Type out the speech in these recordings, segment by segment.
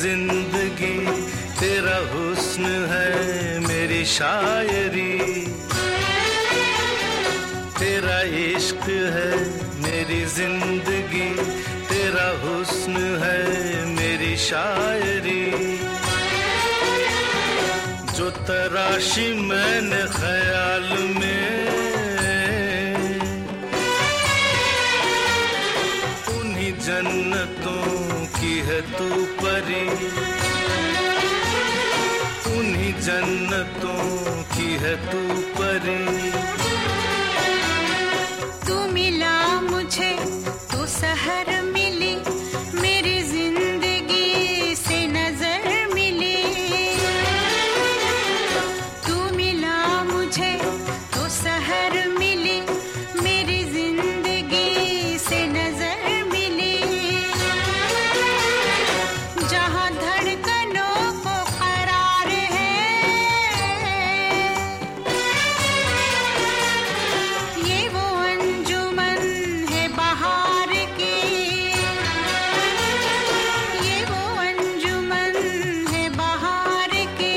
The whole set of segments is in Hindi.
जिंदगी, तेरा हुस्न है मेरी शायरी, तेरा इश्क है मेरी जिंदगी, तेरा हुस्न है मेरी शायरी। जो तराशी मैंने ख्याल में, उन्हीं जन्नतों की है तू परी, उन्हीं जन्नतों की है तू परी। तू मिला मुझे तो सहर मिली, मेरी जिंदगी से नजर मिली। तू मिला मुझे तो सहर मिली, मेरी जिंदगी से नजर मिली। जहां धड़कनों को करार है, ये वो अंजुमन है बहार की, ये वो अंजुमन है बहार की।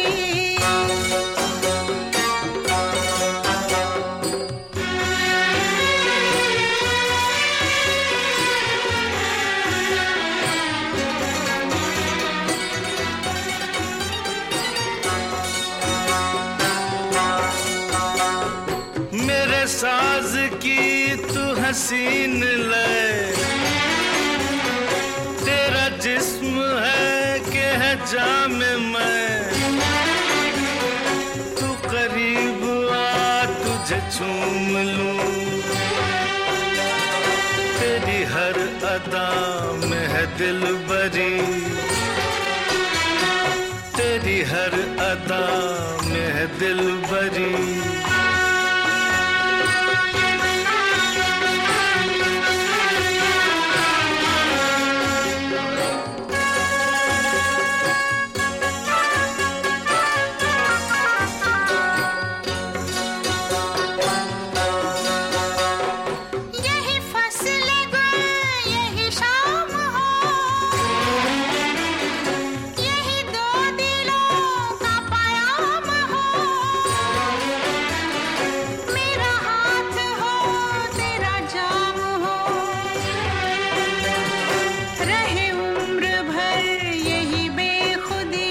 मेरे साज की तू हसीन लय, तेरा जिस्म है कि है जाम मैं। तू करीब आ तुझे चूम लूं, तेरी हर अदा में है दिलबरी, तेरी हर अदा में है दिलबरी। यही फसले गुल, यही शाम हो, यही दो दिलों का प्याम हो। मेरा हाथ हो तेरा जाम हो, रहे उम्र भर यही बेखुदी,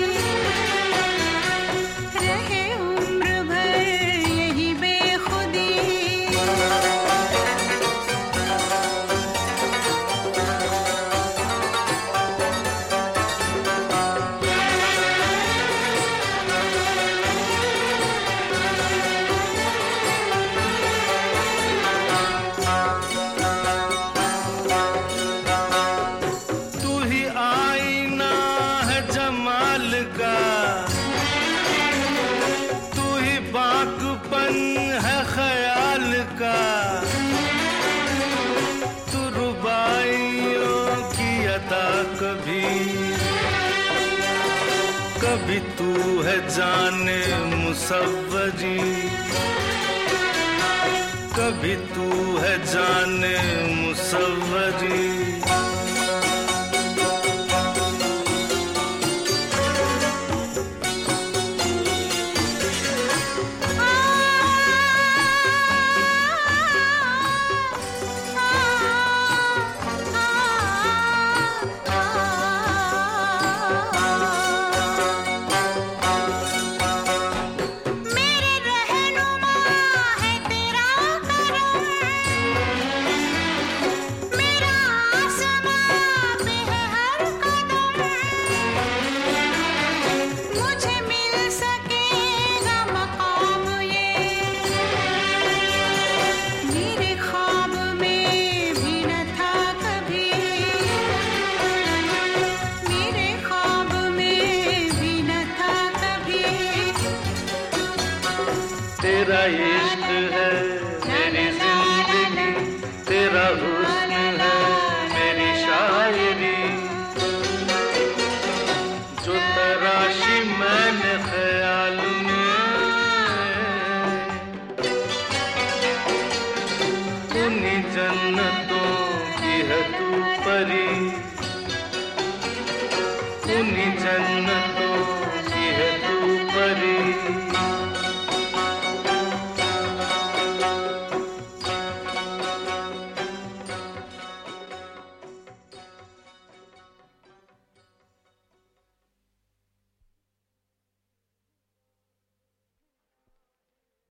रहे उम्र भर यही बेखुदी। तू ही आईना है जमाल का, तू ही बाकपन है ख्याल का। तू रुबाइयों की अदा कभी, कभी तू है जाने मुसव्वरी, कभी तू है जाने मुसव्वरी। मेरे रहनुमा है तेरा करम, मेरा आसमां पे है हर कदम। मुझे मिल सकेगा मकाम ये, मेरे ख्वाब में भी न था कभी, मेरे ख्वाब में भी न था कभी। तेरा इश्क है मेरी जिंदगी, तेरा हुस्न है मेरी शायरी। जो तराशी मैंने ख्याल में, उन्हीं जन्नतों की है तू परी, सुनी जन्नत